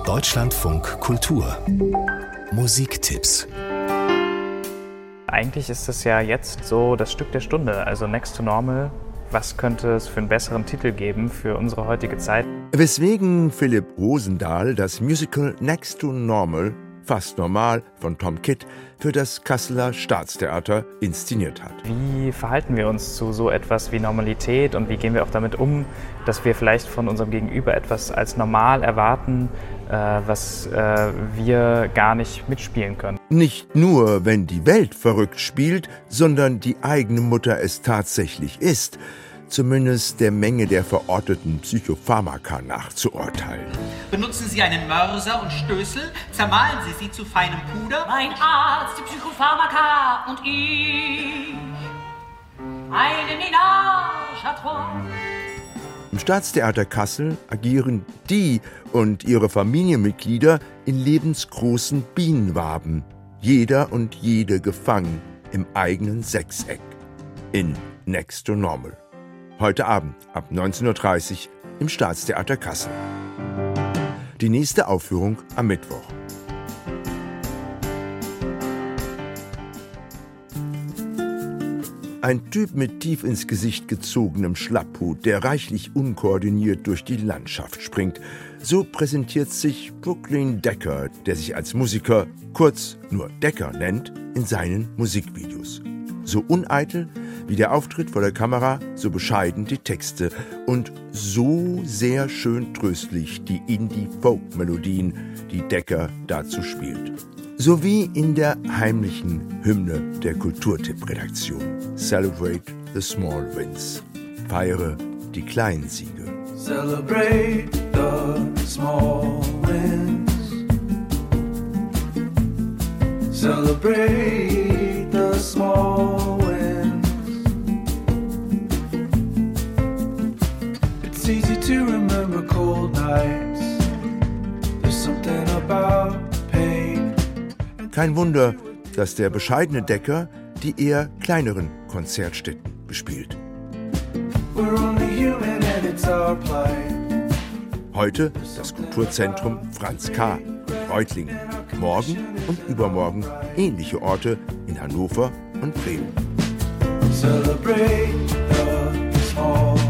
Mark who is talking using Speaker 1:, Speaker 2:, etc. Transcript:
Speaker 1: Deutschlandfunk Kultur Musiktipps.
Speaker 2: Eigentlich ist es ja jetzt so das Stück der Stunde, also Next to Normal. Was könnte es für einen besseren Titel geben für unsere heutige Zeit?
Speaker 3: Weswegen Philipp Rosendahl das Musical Next to Normal, fast normal, von Tom Kitt für das Kasseler Staatstheater inszeniert hat.
Speaker 2: Wie verhalten wir uns zu so etwas wie Normalität und wie gehen wir auch damit um, dass wir vielleicht von unserem Gegenüber etwas als normal erwarten, was wir gar nicht mitspielen können?
Speaker 3: Nicht nur, wenn die Welt verrückt spielt, sondern die eigene Mutter es tatsächlich ist. Zumindest der Menge der verorteten Psychopharmaka nachzuurteilen.
Speaker 4: Benutzen Sie einen Mörser und Stößel, zermahlen Sie sie zu feinem Puder.
Speaker 5: Mein Arzt, die Psychopharmaka und ich, eine Ménage à trois.
Speaker 3: Im Staatstheater Kassel agieren die und ihre Familienmitglieder in lebensgroßen Bienenwaben. Jeder und jede gefangen im eigenen Sechseck. In Next to Normal. Heute Abend ab 19:30 Uhr im Staatstheater Kassel. Die nächste Aufführung am Mittwoch. Ein Typ mit tief ins Gesicht gezogenem Schlapphut, der reichlich unkoordiniert durch die Landschaft springt. So präsentiert sich Brooklyn Decker, der sich als Musiker, kurz nur Decker nennt, in seinen Musikvideos. So uneitel wie der Auftritt vor der Kamera, so bescheiden die Texte und so sehr schön tröstlich die Indie-Folk-Melodien, die Decker dazu spielt. Sowie in der heimlichen Hymne der Kulturtipp-Redaktion. Celebrate the small wins. Feiere die kleinen Siege.
Speaker 6: Celebrate the small wins. Celebrate the small wins. It's easy to remember cold nights. There's something about pain.
Speaker 3: Kein Wunder, dass der bescheidene Decker die eher kleineren Konzertstätten bespielt.
Speaker 6: We're only human and it's our plight.
Speaker 3: Heute das Kulturzentrum Franz K. Reutlingen. Morgen und übermorgen ähnliche Orte in Hannover und Bremen.
Speaker 6: Celebrate the small